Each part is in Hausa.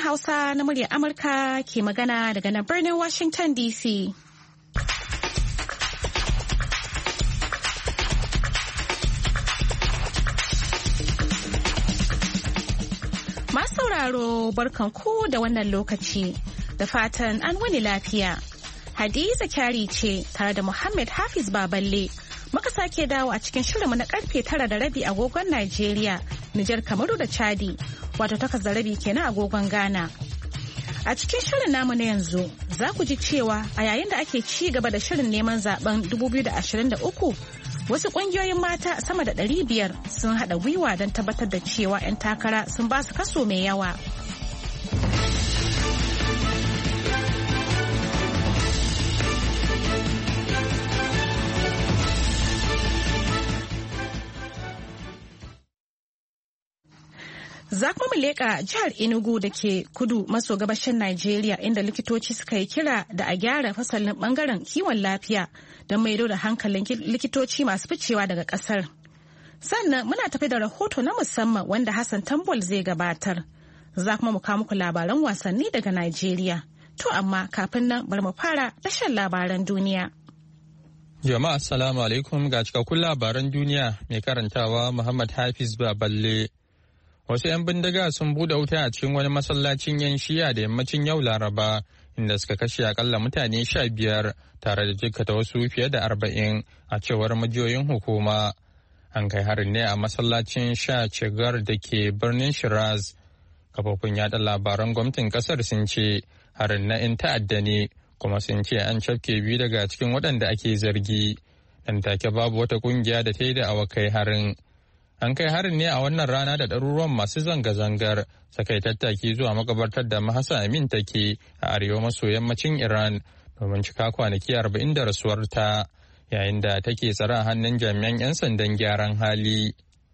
Hausa na muryar Amurka ke magana daga nan birnin Washington DC. Masu sauraro barkanku da wannan lokaci, da fatan an wani lafiya. Hadiza Kyari ce tare da Muhammad Hafiz Baballe. Muka sake dawo a cikin shirinmu na karfe 9:30 agogon Najeriya, Nijar, Kamaru da Chadi, wato 8:30 kenan agogon Ghana. A cikin shirin namu na yanzu za ku ji cewa a yayin da ake ci gaba da shirin neman zaben 2023, wasu kungiyoyin mata sama da 500 sun haɗa gwiwa don tabbatar da cewa 'yan takara sun ba su kaso mai yawa. Za kuma mu leƙa jihar Enugu da ke kudu maso gabashin Najeriya inda likitoci suka yi kira da a gyara fasalin bangaren kiwon lafiya don maido da hankalin likitoci masu ficewa daga ƙasar. Sannan muna tafi da rahoto na musamman wanda Hassan Tambol zai gabatar. Za kuma mu kawo muku labaran wasanni daga Najeriya. To amma kafin nan bari mu fara tashar labaran duniya. Jama'a assalamu alaikum ga cikakkun labaran duniya mai karantawa Muhammad Hafiz Baballe. Wasu 'yan bindiga sun bude wuta a cikin wani masallacin 'yan shiya da yammacin yau Laraba, inda suka kashe akalla mutane 15 tare da jikkata wasu fiye da 40 a cewar majiyoyin hukuma. An kai harin ne a masallacin Sha Chegar da ke birnin Shiraz. Kafofin yada labaran gwamnatin kasar sun ce harin na 'yan ta'adda ne, kuma sun ce an cafke biyu daga cikin waɗanda ake zargi. Dan take babu wata kungiya da ta yi da awakai harin. An kai harin ne a wannan rana da ɗaruruwan masu zanga-zangar suka yi tattaki zuwa makabartar da Mahsa Amin take a arewa maso yammacin Iran domin cika kwanaki 40 da rasuwarta, yayin da take tsare a hannun jami'an 'yan sandan gyaran hali.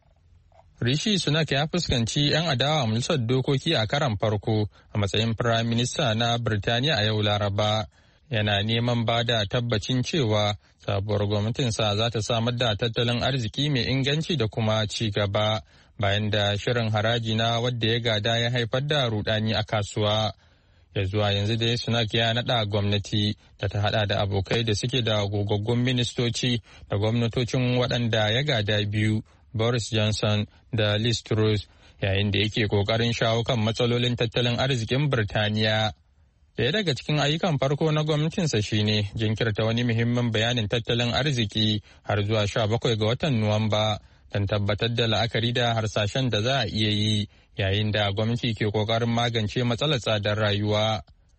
Rishi Sunak ya fuskanci 'yan adawa a majalisar dokoki a karan farko a matsayin Firayim Minista na Birtaniya a yau Laraba. Yana neman ba da tabbacin cewa sabuwar gwamnatinsa za ta samar da tattalin arziki mai inganci da kuma ci gaba bayan da shirin haraji na wadda ya gada ya haifar da rudani a kasuwa. Ya zuwa yanzu dai Sunak ya naɗa gwamnati da ta hada da abokai da suke da gogaggun ministoci da gwamnatocin waɗanda ya gada biyu, Boris Johnson da Liz Truss, yayin da yake ƙoƙarin shawo kan matsalolin tattalin arzikin Birtaniya. Daya daga cikin ayyukan farko na gwamnatinsa shine jinkirta wani muhimmin bayanin tattalin arziki har zuwa 17 ga watan Nuwamba don tabbatar da la'akari da harsashen da za a iya yi yayin da gwamnati ke kokarin magance matsalar tsadar rayuwa.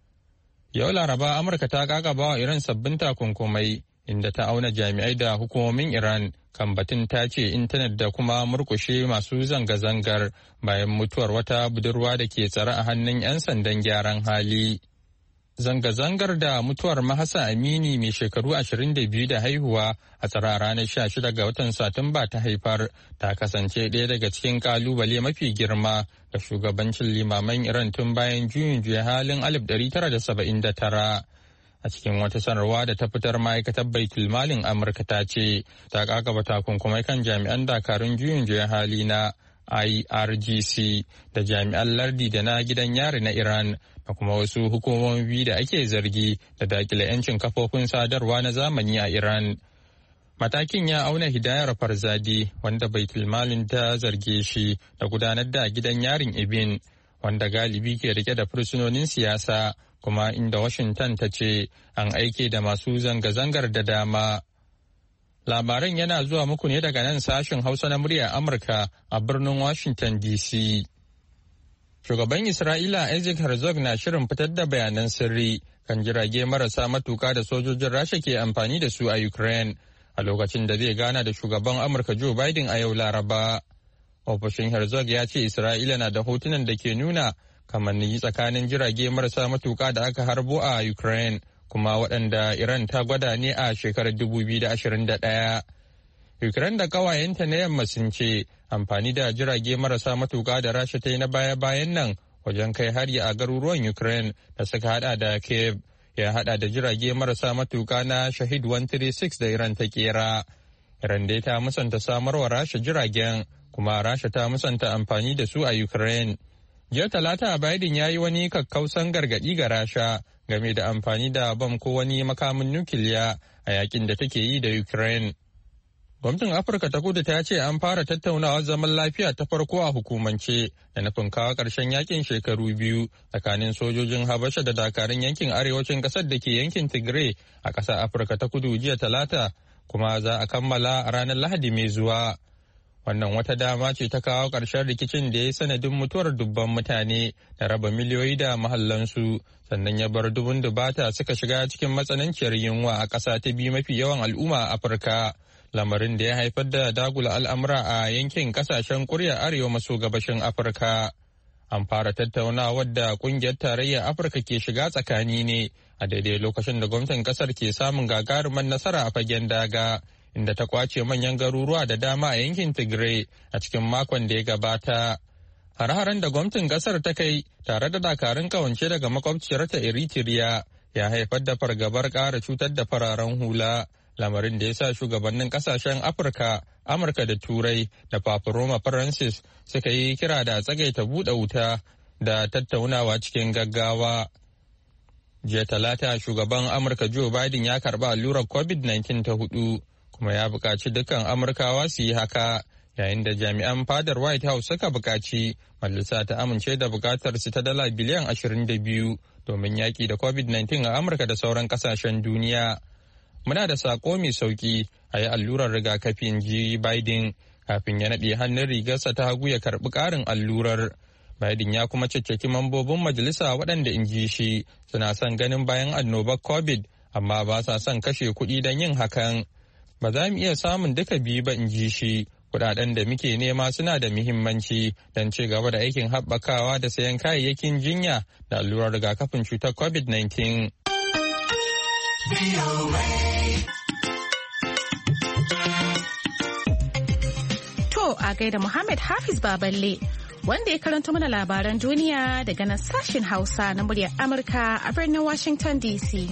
Yau Laraba Amurka ta kakaba wa Iran sabbin takunkumai inda ta auna jami'ai da hukumomin Iran kan batun tace intanet da kuma murkushe masu zanga-zangar bayan mutuwar wata budurwa da ke tsare a hannun 'yan sandan gyaran hali. Zanga-zangar da mutuwar Mahsa Amini mai shekaru 22 da haihuwa a tsara ranar 16 ga watan Satumba ta haifar ta kasance ɗaya daga cikin kalubale mafi girma ga shugabancin limaman Iran tun bayan juyin juya halin 1979. A cikin wata sanarwa da ta fitar ma'aikatar Baitul Malin Amurka ta ce ta kakaba takunkumai kan jami'an dakarun juyin juya hali na IRGC da jami'an lardi da na gidan yari na Iran da kuma wasu hukumomi da ake zargi da dakile 'yancin kafofin sadarwa na zamani a Iran. Matakin ya auna Hidayar Farzadi wanda Baitulmalin ta zarge shi da gudanar da gidan yarin Ibin wanda galibi ke rike da fursunonin siyasa kuma inda Washington ta ce an aike da masu zanga-zangar da dama. Labaran yana zuwa muku ne daga nan sashen Hausa na muryar Amurka a birnin Washington DC. Shugaban Isra'ila Isaac Herzog na shirin fitar da bayanan sirri kan jirage marasa matuka da sojojin Rasha ke amfani da su a Ukraine a lokacin da zai gana da shugaban Amurka Joe Biden a yau Laraba. Ofishin Herzog ya ce Isra'ila na da hotunan da ke nuna kamanni tsakanin jirage marasa matuka da aka harbo a Ukraine, kuma waɗanda Iran ta gwada ne a shekarar 2021. Ukraine da ƙawayenta na yamma sun ce amfani da jirage marasa matuka da Rasha ta yi na baya-bayan nan wajen kai hari a garuruwan Ukraine da suka hada da Kiev ya hada da jirage marasa matuka na Shahid 136 da Iran ta kera. Iran dai ta musanta samarwa Rasha jiragen, kuma Rasha ta musanta amfani da su a Ukraine. Jiya Talata Biden ya yi wani kakkausan gargaɗi ga Rasha game da amfani da bam ko wani makamin nukiliya a yakin da take yi da Ukraine. Gwamnatin Afirka ta Kudu ta ce an fara tattaunawar zaman lafiya ta farko a hukumance da nufin kawo ƙarshen yakin shekaru biyu tsakanin sojojin Habasha da dakarun yankin arewacin ƙasar da ke yankin Tigray a ƙasar Afirka ta Kudu jiya Talata, kuma za a kammala a ranar Lahadi mai zuwa. Wannan wata dama ce ta kawo ƙarshen rikicin da ya yi sanadin mutuwar dubban mutane da raba miliyoyi da mahallansu, sannan ya bar dubun dubata suka shiga cikin matsananciyar yunwa a ƙasa ta biyu mafi yawan al'umma a Afirka. Lamarin da ya haifar da dagula al'amura a yankin kasashen kurya arewa maso gabashin Afirka. An fara tattaunawar da kungiyar tarayyar Afirka ke shiga tsakani ne a daidai lokacin da gwamnatin kasar ke samun gagarumar nasara a fagen daga, inda ta kwace manyan garuruwa da dama a yankin Tigray a cikin makon da ya gabata. Har-haren da gwamnatin kasar ta kai tare da dakarun kawance daga makwabciyarta Eritrea ya haifar da fargabar ƙara cutar da fararen hula. Lamarin da ya sa shugabannin kasashen Afirka, Amurka da Turai da Papa Roma Francis suka yi kira da tsagaita buɗe wuta da tattaunawa cikin gaggawa. Jiya Talata shugaban Amurka Joe Biden ya karɓi allurar COVID-19 ta 4 kuma ya buƙaci dukkan Amurkawa su yi haka, yayin da jami'an fadar White House suka buƙaci majalisa ta amince da buƙatar su ta dala biliyan 22 domin yaƙi da COVID-19 a Amurka da sauran ƙasashen duniya. Muna da sako mai sauki a yi allurar rigakafi, in ji Biden kafin ya naɗe hannun rigarsa ta hagu ya karɓi ƙarin allurar. Biden ya kuma caccaki mambobin majalisa waɗanda, in ji shi, suna son ganin bayan annobar COVID amma ba sa son kashe kuɗi don yin hakan. Ba za mu iya samun duka biyu ba, in ji shi. Kuɗaɗen da muke nema suna da muhimmanci don ci gaba da aikin haɓakawa da sayan kayayyakin jinya da allurar rigakafin cutar COVID-19. A gaida Muhammad Hafiz Baballe wanda ya karanto mana labaran duniya daga nan sashen Hausa na muryar Amurka a birnin Washington DC.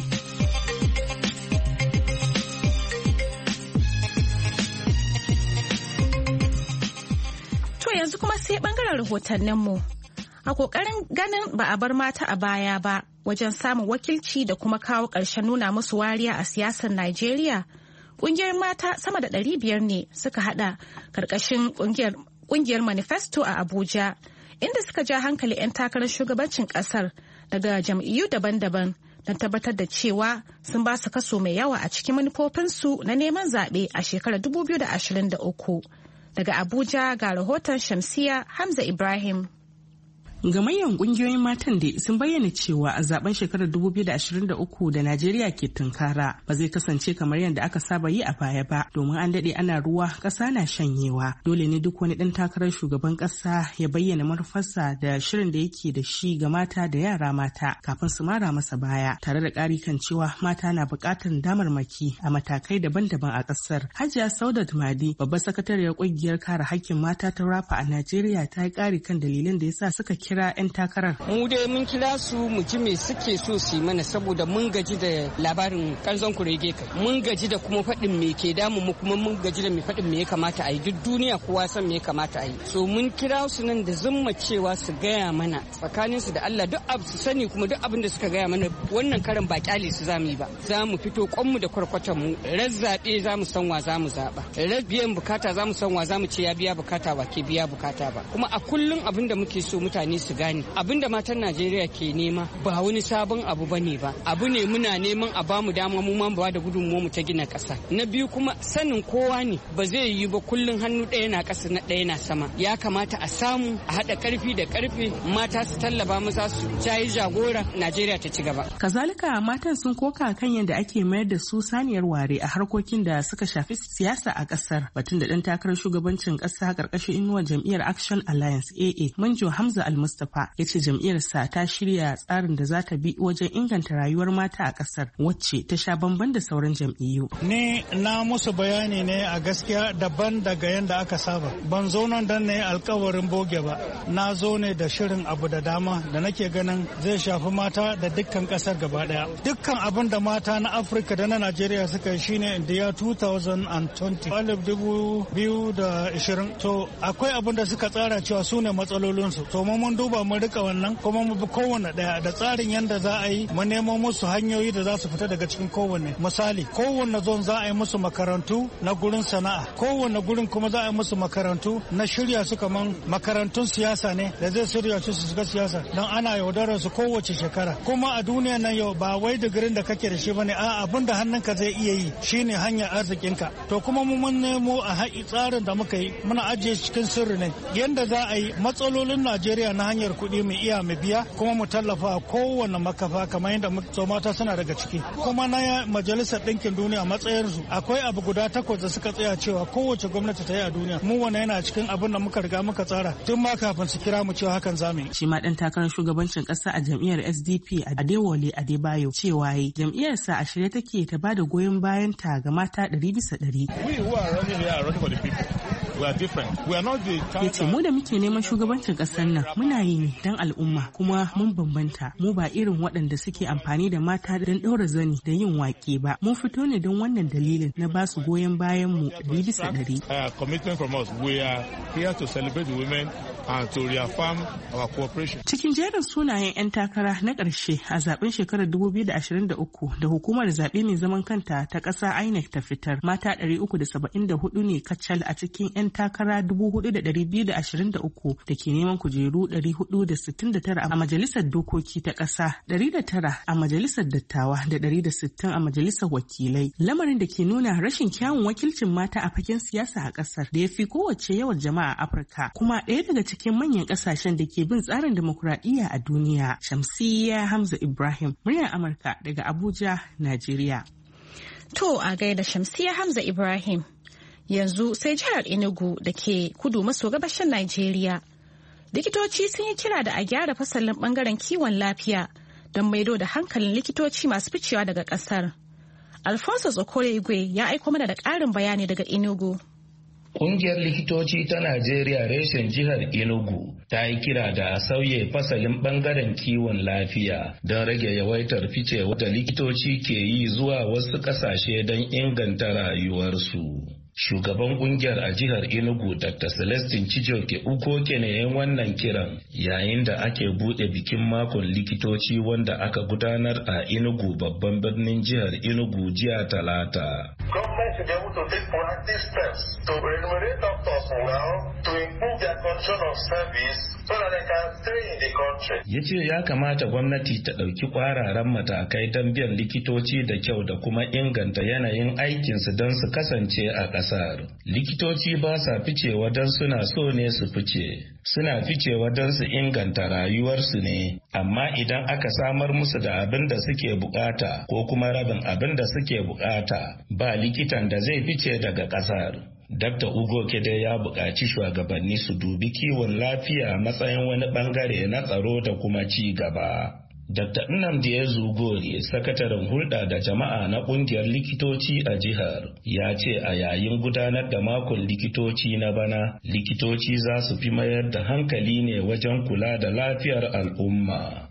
To yanzu kuma sai bangaren rahotanninmu. A kokarin ganin ba a bar mata a baya ba wajen samun wakilci da kuma kawo ƙarshen nuna musu wariya a siyasar Najeriya. Kungiyar mata sama da 500 ne suka hada karkashin kungiyar Manifesto a Abuja, inda suka ja hankali 'yan takarar shugabancin kasar daga jam'iyyu daban-daban don tabbatar da cewa sun ba su kaso mai yawa a cikin manufofinsu na neman zaɓe a shekarar 2023. Daga Abuja ga rahoton Shamsiya Hamza Ibrahim. Gamayyan kungiyoyin matan da sun bayyana cewa a zaben shekarar 2023 da Najeriya ke tunkara ba zai kasance kamar yadda aka saba yi a baya ba, domin an dade ana ruwa ƙasa na shanyewa. Dole ne duk wani ɗan takarar shugaban ƙasa ya bayyana manufarsa da shirin da yake da shi ga mata da yara mata kafin su mara masa baya, tare da ƙari kan cewa mata na buƙatar damarmaki a matakai daban-daban a ƙasar. Hajiya Saudat Madi, babbar sakatariyar ƙungiyar kare haƙƙin mata ta Rafa a Najeriya, ta yi ƙari kan dalilan da yasa suka kira 'yan takarar. Mu dai mun kira su mu ji me suke so su yi mana, saboda mun gaji da labarin kanzon kurege kai. Mun gaji da kuma faɗin me ke damu mu, kuma mun gaji da me faɗin me ya kamata a yi. Duk duniya kowa san me ya kamata a yi. So mun kira su nan da zumma cewa su gaya mana tsakanin su da Allah duk abu su sani, kuma duk abin da suka gaya mana wannan karan ba kyale su zamu yi ba. Za mu fito kwanmu da kwarkwatan mu. Razzabe za mu san wa za mu zaba. Biyan bukata za mu san wa za mu ce ya biya bukata ba ke biya bukata ba. Kuma a kullum abin da muke so mutane su gane, abin da matan Najeriya ke nema ba wani sabon abu bane ba, abu ne muna neman a bamu dama mu ma ba da gudunmuwa mu ta gina ƙasa. Na biyu kuma sanin kowa ne, ba zai yi ba kullun hannu ɗaya na ƙasa na ɗaya na sama. Ya kamata a samu a haɗa ƙarfi da ƙarfe, mata su tallaba maza su jayi jagora, Najeriya ta ci gaba. Kazalika matan sun koka kan yadda ake mayar da su saniyar ware a harkokin da suka shafi siyasa a ƙasar. Batun da ɗan takarar shugabancin ƙasa ƙarƙashin inuwar jam'iyyar Action Alliance AA Manjo Hamza Al-Mustapha ya ce jam'iyyarsa ta shirya tsarin da za ta bi wajen inganta rayuwar mata a ƙasar, wacce ta sha bamban da sauran jam'iyyu. Ni na musu bayani ne a gaskiya daban daga yadda aka saba. Ban zo nan dan ne alkawarin boge ba. Na zo ne da shirin abu da dama da nake ganin zai shafi mata da dukkan ƙasar gaba ɗaya. Dukkan abin da mata na Afirka da na Najeriya suka yi shine India 2020 2020. To akwai abin da suka tsara cewa su ne matsalolinsu. To mun mun duba mun rika wannan kuma mu bi kowanne daya da tsarin yanda za a yi mu nemo musu hanyoyi da za su fita daga cikin kowanne. Misali kowanne zon za a yi musu makarantu na gurin sana'a, kowanne gurin kuma za a yi musu makarantu na shirya su kaman makarantun siyasa ne da zai shirya su shiga siyasa don ana yaudarar su kowace shekara. Kuma a duniya nan yau ba wai digirin da kake da shi bane, a abin da hannunka zai iya yi shine hanyar arzikinka. To kuma mu mun nemo a haƙi tsarin da muka yi muna ajiye cikin sirri ne yanda za a yi matsalolin Najeriya na hanyar kuɗi mu iya mu biya kuma mu tallafa kowanne makafa kamar yadda mata suna daga ciki. Kuma na majalisar ɗinkin duniya matsayarsu akwai abu guda 8 da suka tsaya cewa kowace gwamnati ta yi a duniya. Mu wannan yana cikin abin da muka riga muka tsara tun ma kafin su kira mu cewa hakan zamu yi. Shi ma ɗan takarar shugabancin ƙasa a jam'iyyar SDP Adewale Adebayo cewa jam'iyyarsa a shirye take ta bada goyon bayan ta ga mata 100%. Ya ce mu da muke neman shugabancin ƙasar nan muna yi ne don al'umma kuma mun bambanta, mu ba irin waɗanda suke amfani da mata don ɗaura zani da yin waƙe ba. Mun fito ne don wannan dalilin na ba su goyon bayan mu 100%. Cikin jerin sunayen 'yan takara na ƙarshe a zaben shekarar 2023 da hukumar zaɓe mai zaman kanta ta ƙasa INEC ta fitar, mata 374 ne kacal a cikin 'yan takara 4,223 da ke neman kujeru 469 a majalisar dokoki ta ƙasa, 109 a majalisar dattawa da 160 a majalisar wakilai. Lamarin da ke nuna rashin kyawun wakilcin mata a fagen siyasa a ƙasar da ya fi kowace yawan jama'a a Afirka, kuma ɗaya daga cikin manyan ƙasashen da ke bin tsarin dimokuraɗiyya a duniya. Shamsiyya Hamza Ibrahim, muryar Amurka daga Abuja, Najeriya. To a gaida Shamsiyya Hamza Ibrahim. Yanzu sai jihar Enugu da ke kudu maso gabashin Najeriya. Likitoci sun yi kira da a gyara fasalin bangaren kiwon lafiya don maido da hankalin likitoci masu ficewa daga kasar. Alfonso Okoroigwe ya aiko mana da ƙarin bayani daga Enugu. Ƙungiyar likitoci ta Najeriya reshen jihar Enugu ta yi kira da sauye fasalin ɓangaren kiwon lafiya don rage yawaitar ficewa da likitoci ke yi zuwa wasu ƙasashe don inganta rayuwarsu. Shugaban kungiyar a jihar Enugu Dr. Celestine Chijioke Ukoke ne yan wannan kiran yayin da ake bude bikin makon likitoci wanda aka gudanar a Enugu babban birnin jihar Enugu jiya Talata. Government should be able to take proactive steps to remunerate doctors well, to improve their condition of service so that they can stay in the country. Ya ce ya kamata gwamnati ta ɗauki ƙwararan matakai don biyan likitoci da kyau da kuma inganta yanayin aikinsu don su kasance a ƙasar. Likitoci ba sa ficewa don suna so ne su fice. Suna ficewa don su inganta rayuwarsu ne, amma idan aka samar musu da abin da suke bukata ko kuma rabin abin da suke bukata, ba likitan da zai fice daga ƙasar. Dr. Ugo Kede ya buƙaci shugabanni su dubi kiwon lafiya matsayin wani ɓangare na tsaro da kuma ci gaba. Dr. Nnamdi Ezugori, sakataren hulɗa da jama'a na ƙungiyar likitoci a jihar, ya ce a yayin gudanar da makon likitoci na bana, likitoci za su fi mayar da hankali ne wajen kula da lafiyar al'umma.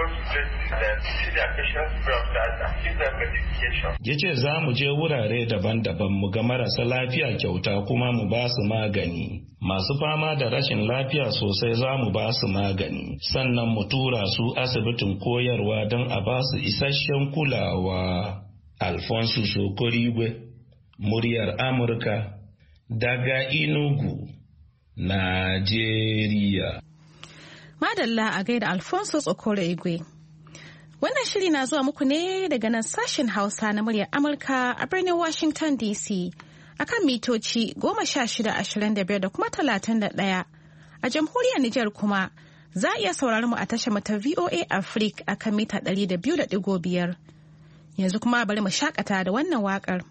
Ya ce za mu je wurare daban-daban mu ga marasa lafiya kyauta kuma mu ba su magani. Masu fama da rashin lafiya sosai za mu ba su magani, sannan mu tura su asibitin koyarwa don a ba su isasshen kulawa. Alfonso Sokorigwe, muryar Amurka, daga Enugu, Najeriya. Madalla a gaida Alfonso Okoroigwe. Wannan shiri na zuwa muku ne daga nan sashen Hausa na muryar Amurka a birnin Washington DC akan mitoci 1625 da kuma 31. A jamhuriyar Nijar kuma za a iya sauraron mu a tashar mata VOA Africa akan mita 200.5. Yanzu kuma bari mu shakata da wannan wakar.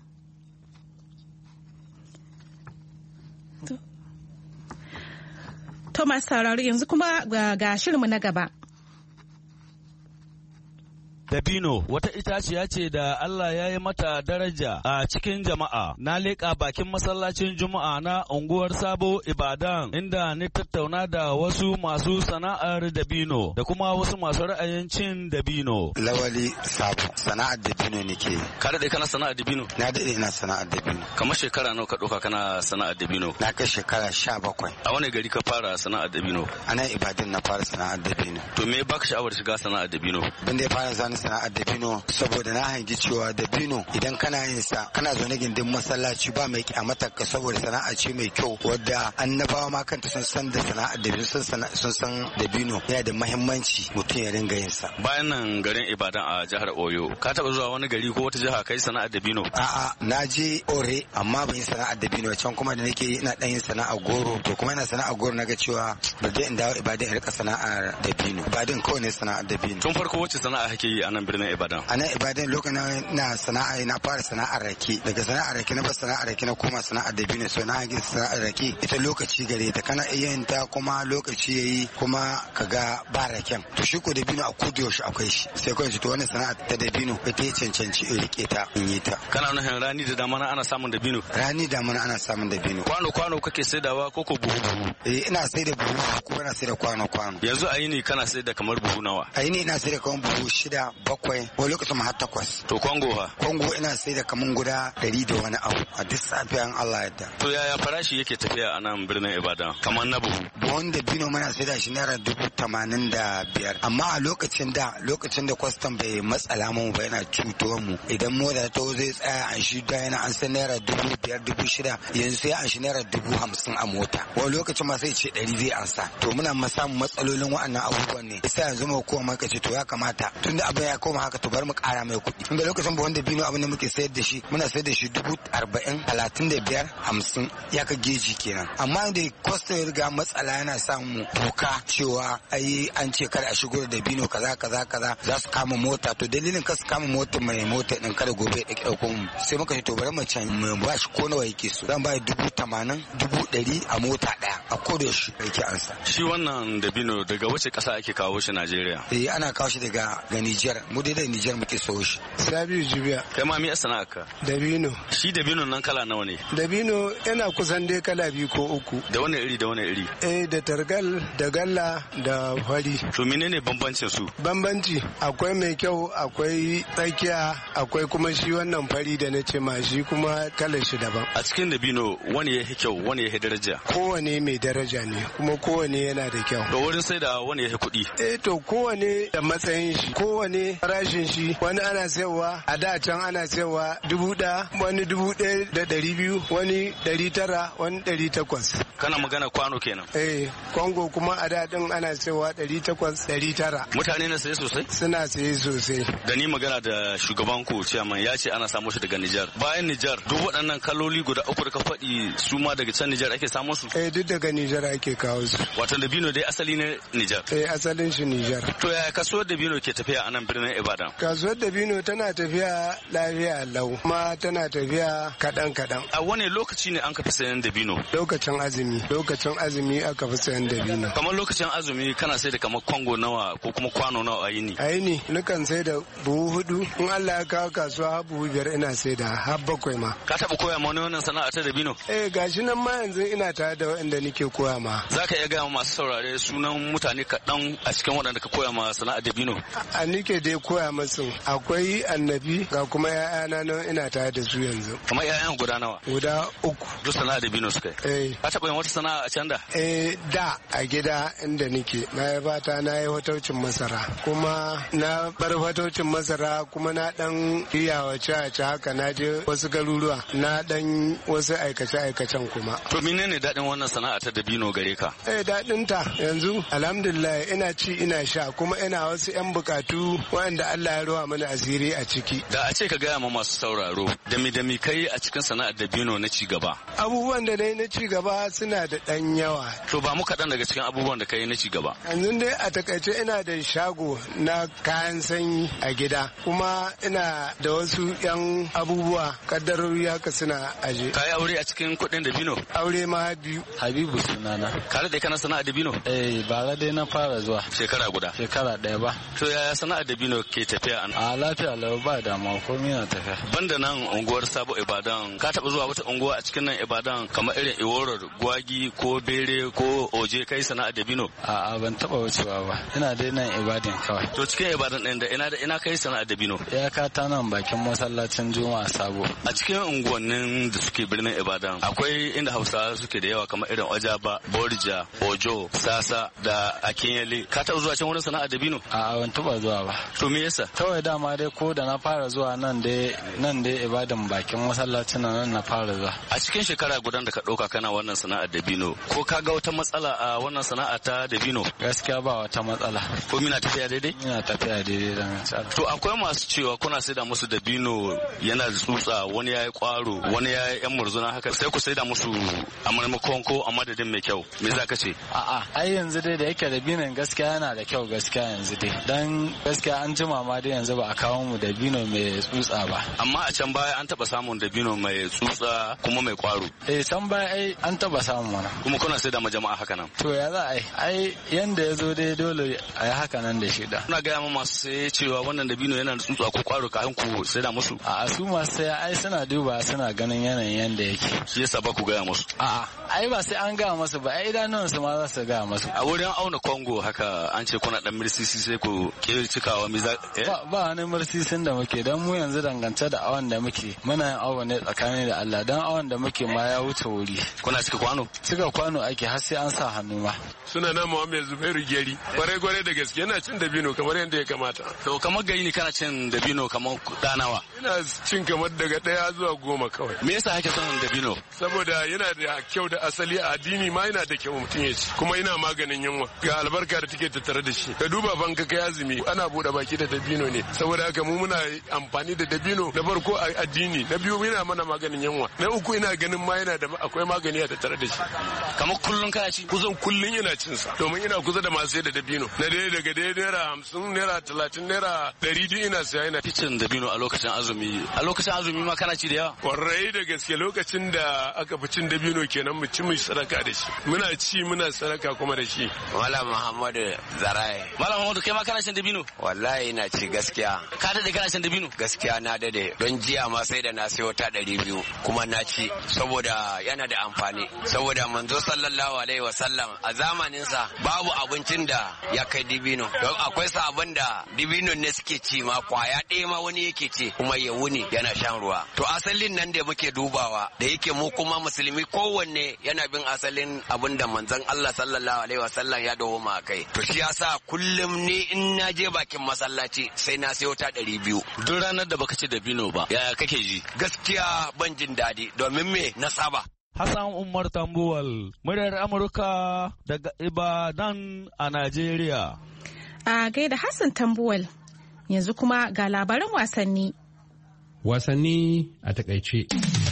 Thomas sauraro yanzu kuma ga shirinmu na gaba. Dabino wata itaciya ce da Allah ya yi mata daraja a cikin jama'a. Na leƙa bakin masallacin Juma'a na unguwar Sabo Ibadan inda ni tattauna da wasu masu sana'ar dabino da kuma wasu masu ra'ayin cin dabino. Lawali Sabo, sana'ar dabino nake. Ka daɗe kana sana'ar dabino? Na daɗe ina sana'ar dabino. Kamar shekara nawa ka ɗauka kana sana'ar dabino? Na kai shekara 17. A wani gari ka fara sana'ar dabino? A nan Ibadan na fara sana'ar dabino. To me baka sha'awar shiga sana'ar dabino? Ban da fara zani sana'ar dabino saboda na hangi cewa dabino idan kana yin sa kana zo na gindin masallaci ba mai kyamata ka saboda sana'a ce mai kyau wadda annabawa ma kanta sun san da sana'ar dabino sun san dabino yana da muhimmanci mutum ya ringa yin sa. Bayan nan garin Ibadan a jihar Oyo ka taba zuwa wani gari ko wata jiha kai sana'ar dabino? A'a na je Ore amma ban yi sana'ar dabino can kuma da nake ina dan yin sana'ar goro to kuma ina sana'ar goro naga cewa ba zai in dawo Ibadan in rika sana'ar dabino. Ibadan kawai ne sana'ar dabino. Tun farko wacce sana'a kake yi a nan birnin Ibadan? A nan Ibadan lokacin na sana'a na fara sana'ar rake daga sana'ar rake na ba sana'ar rake na koma sana'ar dabino so na hangi sana'ar rake ita lokaci gare ta kana iya yin ta kuma lokaci yayi kuma kaga ba raken to shi ko dabino a kudu yaushe akwai shi sai kawai to wannan sana'a ta dabino ita ya cancanci in rike ta in yi ta. Kana nufin rani da damana ana samun dabino? Rani da damana ana samun dabino. Kwano kake saidawa ko buhu? Ina sai da buhu ko ina sai da kwano. Yanzu a yini kana sai da kamar buhu nawa? A yini ina sai da kamar buhu 6, 7 ko lokacin har 8. To Kongo ha? Kongo ina sai da kamar guda 100 da wani abu a duk safiyan Allah yadda. To yaya farashi yake tafiya a nan birnin Ibadan kamar na buhu? Buhun dabino muna sai da shi naira 85,000 amma a lokacin da kwastam bai matsala mu ba yana cutuwa mu idan mota ta zai tsaya an shi da yana an san naira 5,000, 6,000 yanzu sai an shi naira 50,000 a mota wani lokacin ma sai ce 100 zai ansa to muna samun matsalolin wa'annan abubuwan ne sai yanzu mu koma maka ce to ya kamata tunda abin ya koma haka to bari mu kara mai kuɗi tunda lokacin buhun dabino abin da muke sayar da shi muna sayar da shi 40,000, 35,000, 50 ya ka geji kenan amma da kwastam ya riga matsala yana samu doka cewa ai an ce kada a shigo da dabino kaza za su kama mota to dalilin ka su kama mota mai mota din kada gobe ya dauko mu sai muka ce to bari mu can mu ba shi ko nawa yake so zan ba 80,000, 100,000 a mota daya a koda shi yake ansa. Shi wannan dabino daga wace kasa ake kawo shi Najeriya? Ana kawo shi daga Niger mu dai da Niger muke so shi. Sabiu Jibiya. Kai ma me sana'arka? Dabino. Shi dabino nan kala nawa ne? Dabino yana kusan dai kala 2 ko 3. Da wani iri? Da targal da galla da fari. To menene bambancin su? Bambanci akwai mai kyau akwai tsakiya akwai kuma shi wannan fari da na ce ma shi kuma kalar shi daban. A cikin dabino wani ya kyau wani ya daraja? Kowane mai daraja ne kuma kowane yana da kyau. To wurin sai da wani ya kuɗi? To kowane da matsayin shi kowane farashin shi wani ana sayarwa a da can ana sayarwa 1,000 wani 1,200 wani 900 wani 800. Kana magana kwano kenan? Kongo kuma a da din ana sayarwa 800 900. Mutane na saye sosai? Suna saye sosai. Da ni magana da shugaban ku ciyaman ya ce ana samu shi daga Nijar. Bayan Nijar duk waɗannan kaloli guda 3 da ka faɗi su ma daga can Nijar ake samun su? Duk daga Nijar ake kawo su. Wato dabino dai asali ne Nijar? Asalin shi Nijar. To yaya kasuwar dabino ke tafiya a nan birnin Ibadan? Kasuwar dabino tana tafiya lafiya lau kuma tana tafiya kaɗan. A wani lokaci ne an ka fi sayan dabino? Lokacin azumi aka fi sayan dabino. Kamar lokacin azumi kana sai da kamar kwango nawa ko kuma kwano nawa a yini? A yini nukan sai da buhu 4 in Allah ya kawo kasuwa har buhu 5 ina sai da har 7 ma. Ka taɓa koya ma wani wannan sana'a ta dabino? Gashi nan ma yanzu ina tare da waɗanda nake koya ma. Za ka iya gaya masu saurare sunan mutane kaɗan a cikin waɗanda ka koya ma sana'ar dabino? A nike dai koya masu akwai Annabi ga kuma ‘ya'yana nan ina tare da su yanzu. Kamar ‘ya'yan guda nawa? Guda 3. Duk sana'ar dabino suka yi? Ka taɓa yin wata sana'a a can da? Da a gida inda nike mahaifata na yi fataucin masara kuma na bar fataucin masara kuma na dan yawace a haka na je wasu garuruwa na dan wasu aikace-aikacen kuma. To menene daɗin wannan sana'a ta dabino gare ka? Daɗin ta yanzu alhamdulillah ina ci ina sha kuma ina wasu 'yan bukatu waɗanda Allah ya ruwa mana asiri a ciki. Da a ce ka gaya ma masu sauraro dami kai a cikin sana'ar dabino na ci gaba. Abubuwan da na ci gaba suna da ɗan yawa. To ba mu kaɗan daga cikin abubuwan da kai na ci gaba. Yanzu dai a takaice ina da shago na kayan sanyi a gida kuma ina da wasu 'yan abubuwa kaddarori haka suna aje. Ka yi aure a cikin kuɗin dabino? Aure ma 2. Habibu sunana. Kare da kana sana'ar dabino? Bara dai na fara zuwa. Shekara guda? Shekara 1 ba. To yaya sana'ar dabino Dabino ke tafiya a lafiya lau ba damuwa komai na tafiya. Banda nan unguwar Sabo Ibadan ka taba zuwa wata unguwa a cikin nan Ibadan kamar irin Iworo, Gwagi ko Bere ko Oje kai sana'ar Dabino? A'a ban taba wucewa ba. Ina dai nan Ibadan kawai. To cikin Ibadan ɗin da ina kai sana'ar Dabino? Ya ka ta nan bakin masallacin Juma'a Sabo. A cikin unguwannin da suke birnin Ibadan akwai inda Hausawa suke da yawa kamar irin Ojaba, Borja, Ojo, Sasa da Akinyele. Ka taɓa zuwa can wurin sana'ar Dabino? A'a ban taɓa zuwa ba. To me yasa? Kawai dama dai ko da na fara zuwa nan dai Ibadan bakin masallacin nan na fara zuwa. A cikin shekara gudan da ka ɗauka kana wannan sana'ar Dabino, ko ka ga wata matsala a wannan sana'a ta Dabino? Gaskiya ba wata matsala. Ko mina tafiya daidai? Ina tafiya daidai da matsala. To akwai masu cewa kuna saida musu Dabino yana da tsutsa, wani yayi kwaro, wani yayi yan murzuna haka, sai ku saida musu a maimakon ko a madadin mai kyau. Me za ka ce? A'a, ai yanzu dai da yake Dabinon gaskiya yana da kyau gaskiya yanzu dai. Dan gaskiya an jima ma dai yanzu ba a kawo mu Dabino mai tsutsa ba. Amma a can baya an taba samun Dabino mai tsutsa kuma mai kwaro. Can baya ai an taba samun wannan. Kuma kuna saida ma jama'a haka nan. To ya za ai yanda ya zo dai dole a yi haka nan da shi da. Kuna gaya ma masu sai cewa wannan Dabino yana da tsutsa ko kwaro kafin ku saida musu? A'a su masu saya ai suna duba suna ganin yanayin yanda yake. Shi yasa ba ku gaya musu? A'a ai ba sai an gaya musu ba, ai idanun su ma za su gaya musu. A wurin auna Kongo haka an ce kuna dan mirsisi sai ku ke cikawa miza. Ba wani mirsisin da muke dan mu yanzu dangance da awon da muke muna yin awon ne tsakanin da Allah, dan awon da muke ma ya wuce wuri. Kuna cika kwano? Cika kwano ake har sai an sa hannu ma. Suna na Muhammad Zubairu Geri. Kwarai da gaske yana cin Dabino kamar yadda ya kamata. To kamar gari ne kana cin Dabino kamar danawa? Ina cin kamar daga 1 zuwa 10 kawai. Me yasa kake son Dabino? Saboda yana da kyau da asali a addini ma yana da kyau mutum ya ci, kuma yana maganin yunwa ga albarka da take tattare da shi. Ka duba ban ka kai azumi ana bude baki da Dabino ne, saboda haka mu muna amfani da Dabino na farko a addini, na biyu yana mana maganin yunwa, na uku ina ganin ma yana da akwai magani a tattare da shi. Kamar kullun kana ci? Kusan kullun ina cin sa, domin ina kusa da masu sayar da Dabino. Na dai daga dai naira 50, naira 30, naira 100 duk ina saya ina cin Dabino a lokacin azumi. A lokacin azumi ma kana ci da yawa? Kwarai da gaske lokacin da aka fi cin Dabino kenan mu ci mu sadaka da shi. Muna ci muna sadaka kuma da shi. Malam Muhammadu Zarai. Malam Muhammadu kai ma kana cin Dabino? Wallahi ina ci gaskiya. Ka dade kana cin Dabino? Gaskiya na dade. Don jiya ma sai da na sayo ta 200 kuma na ci saboda yana da amfani. Saboda manzo sallallahu alaihi wasallam a zamanin sa babu abincin da ya kai Dabino. Don akwai sabon da Dabino ne suke ci ma kwaya ɗaya ma wani yake ci kuma ya wuni yana shan ruwa. To asalin nan da muke dubawa da yake mu kuma musulmi kowanne yana bin asalin abin da manzon Allah sallallahu alaihi wasallam ya dawo ma kai. To shi yasa kullum ni in na je bakin masallaci sai na sayo ta 200. Duk ranar da baka ci Dabino ba yaya kake ji? Gaskiya ban jin daɗi domin me na saba. Hassan Umar Tambuwal, muryar Amurka daga Ibadan a Najeriya. A gaida Hassan Tambuwal, yanzu kuma ga labaran wasanni. Wasanni a takaice.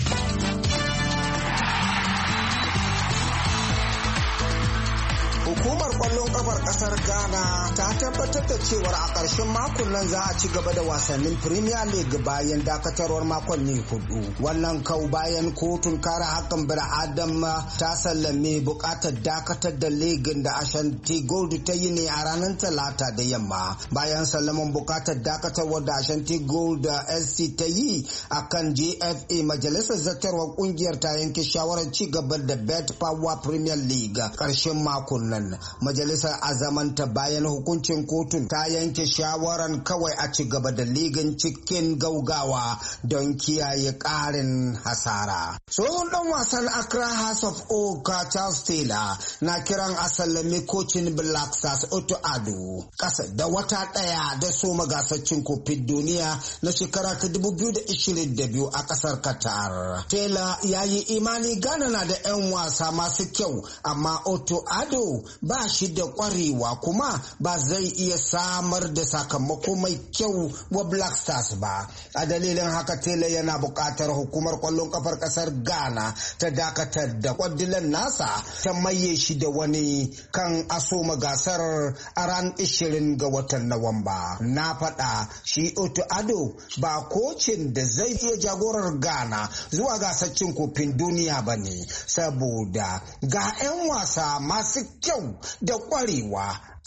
Hukumar kwallon kafar kasar Ghana ta tabbatar da cewar a ƙarshen makon nan za a ci gaba da wasannin Premier League bayan dakatarwar makonni 4. Wannan kau bayan kotun kare haƙƙin bil'adam ta sallame buƙatar dakatar da ligin da Ashanti Gold ta yi ne a ranar Talata da yamma. Bayan sallaman buƙatar dakatarwar da Ashanti Gold da SC ta yi akan GFA, majalisar zartarwar kungiyar ta yanke shawarar ci gaba da Bet Power Premier League ƙarshen makon nan. Majalisar azamanta bayan hukuncin kotun ta yanke shawaran kawai a ci gaba da ligin cikin gaugawa don kiyaye ƙarin hasara. Tsohon dan wasan Accra House of Oak Charles Taylor na kiran a sallame kocin Black Stars Otto Addo ƙasa da wata ɗaya da soma gasar cin kofin duniya na shekara ta 2022 a ƙasar Qatar. Taylor ya yi imani Ghana na da 'yan wasa masu kyau, amma Otto Addo ba shi da kwarewa kuma ba zai iya samar da sakamako mai kyau wa Black Stars ba. A dalilin haka Taylor yana buƙatar hukumar kwallon kafar ƙasar Ghana ta dakatar da kwadilan nasa ta maye shi da wani kan asoma gasar a ran 20 ga watan Nuwamba. Na faɗa shi Otto Addo ba kocin da zai iya jagorar Ghana zuwa gasar cin kofin duniya ba ne, saboda ga 'yan wasa masu kyau da kwarewa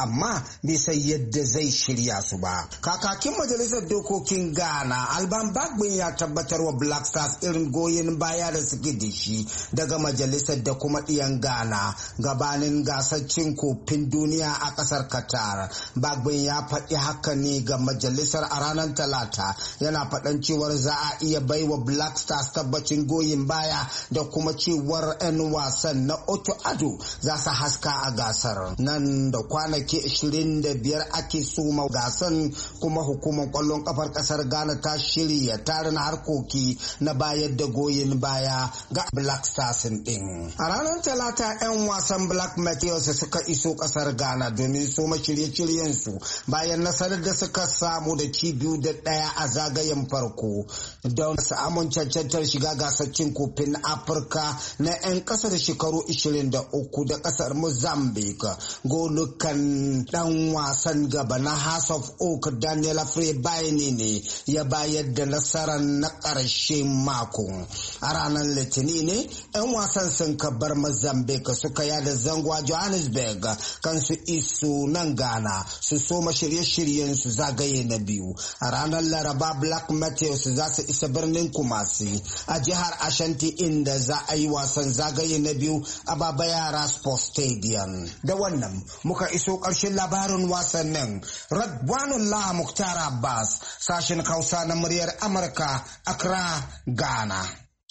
amma bai san yadda zai shirya su ba. Kakakin majalisar dokokin Ghana Alban Bagbin ya tabbatar wa Black Stars irin goyon baya da suke da shi daga majalisar da kuma ɗiyan Ghana gabanin gasar cin kofin duniya a ƙasar Qatar. Bagbin ya faɗi haka ne ga majalisar a ranar Talata, yana faɗan cewar za a iya baiwa Black Stars tabbacin goyin baya da kuma cewar 'yan wasan na Otto Addo za su haska a gasar. Nan da kwanaki 25 ake soma gasan, kuma hukumar kwallon kafar kasar Ghana ta shirya tarin harkoki na bayar da goyin baya ga Black Stars din. A ranar Talata 'yan wasan Black Meteors suka iso kasar Ghana domin soma shirye-shiryen su bayan nasarar da suka samu da ci 2-1 a zagayen farko don samun cancantar shiga gasar cin kofin Afirka na 'yan kasar shekaru 23 da kasar Mozambique. Golukan dan wasan gaba na House of Oak Daniel Afrebayini ne ya bayar da nasarar na ƙarshen mako. A ranar Litinin ne 'yan wasan sun kabar Mozambique suka yada zango a Johannesburg kan su iso nan Ghana su soma shirye-shiryen su zagaye na biyu. A ranar Laraba Black Meteors za su isa birnin Kumasi a jihar Ashanti inda za a yi wasan zagaye na biyu a Baba Yara Sports Stadium. Da wannan muka iso ƙarshen labarin wasannin. Radwanullah Mukhtar Abbas, sashen Hausa na muryar Amurka, Accra, Ghana.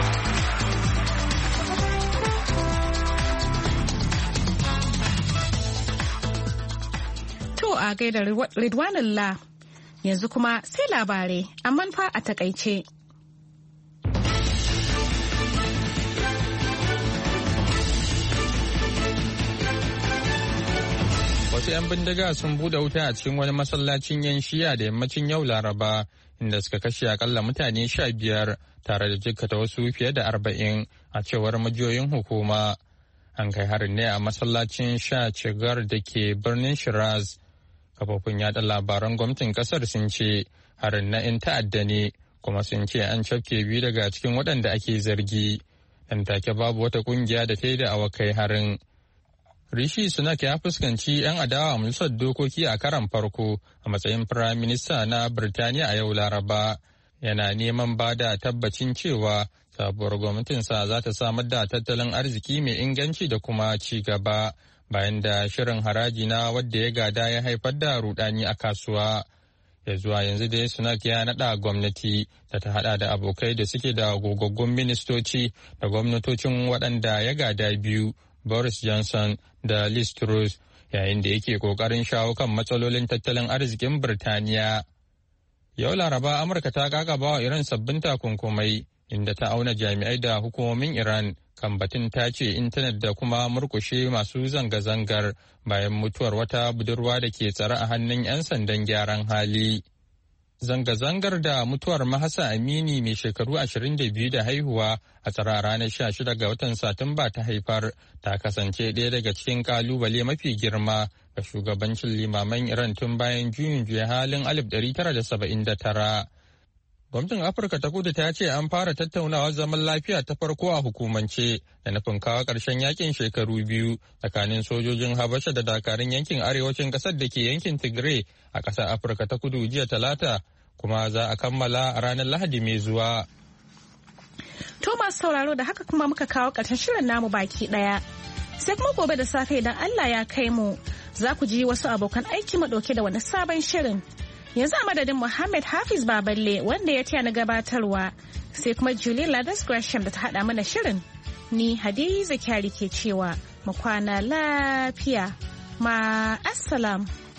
To a gaida Ridwanullah, yanzu kuma sai labarai, amma fa a takaice. Wasu 'yan bindiga sun bude wuta a cikin wani masallacin 'yan shiya da yammacin yau Laraba, inda suka kashe akalla mutane 15 tare da jikkata wasu fiye da 40 a cewar majiyoyin hukuma. An kai harin ne a masallacin Sha Chigar da ke birnin Shiraz. Kafofin yada labaran gwamnatin kasar sun ce harin na 'yan ta'adda ne, kuma sun ce an cafke 2 daga cikin waɗanda ake zargi. Dan take babu wata kungiya da ta yi da awakai harin. Rishi Sunak ya fuskanci 'yan adawa a majalisar dokoki a karan farko a matsayin Firayim Minista na Birtaniya a yau Laraba. Yana neman ba da tabbacin cewa sabuwar gwamnatinsa za ta samar da tattalin arziki mai inganci da kuma ci gaba bayan da shirin haraji na wadda ya gada ya haifar da rudani a kasuwa. Ya zuwa yanzu dai Sunak ya naɗa gwamnati da ta haɗa da abokai da suke da gogaggun ministoci da gwamnatocin waɗanda ya gada biyu, Boris Johnson da Liz Truss, yayin da yake kokarin shawo kan matsalolin tattalin arzikin Birtaniya. Yau Laraba Amurka ta kakaba wa Iran sabbin takunkumai inda ta auna jami'ai da hukumomin Iran kan batun tace intanet da kuma murkushe masu zanga-zangar bayan mutuwar wata budurwa da ke tsare a hannun 'yan sandan gyaran hali. Zanga-zangar da mutuwar Mahasa Amini mai shekaru 22 da haihuwa a tsara ranar 16 ga watan Satumba ta haifar ta kasance ɗaya daga cikin kalubale mafi girma ga shugabancin limaman Iran tun bayan juyin juya halin 1979. Gwamnatin Afirka ta Kudu ta ce an fara tattaunawar zaman lafiya ta farko a hukumance da nufin kawo ƙarshen yakin shekaru 2 tsakanin sojojin Habasha da dakarun yankin arewacin ƙasar da ke yankin Tigray a ƙasar Afirka ta Kudu jiya Talata, kuma za a kammala a ranar Lahadi mai zuwa. To masu sauraro, da haka kuma muka kawo ƙarshen shirin namu baki ɗaya. Sai kuma gobe da safe idan Allah ya kai mu, za ku ji wasu abokan aiki mu ɗauke da wani sabon shirin. Yanzu a madadin Muhammad Hafiz Baballe wanda ya taya na gabatarwa, sai kuma Julie Ladas Gresham da ta haɗa mana shirin. Ni Hadiza Kyari ke cewa mu kwana lafiya. Ma assalam.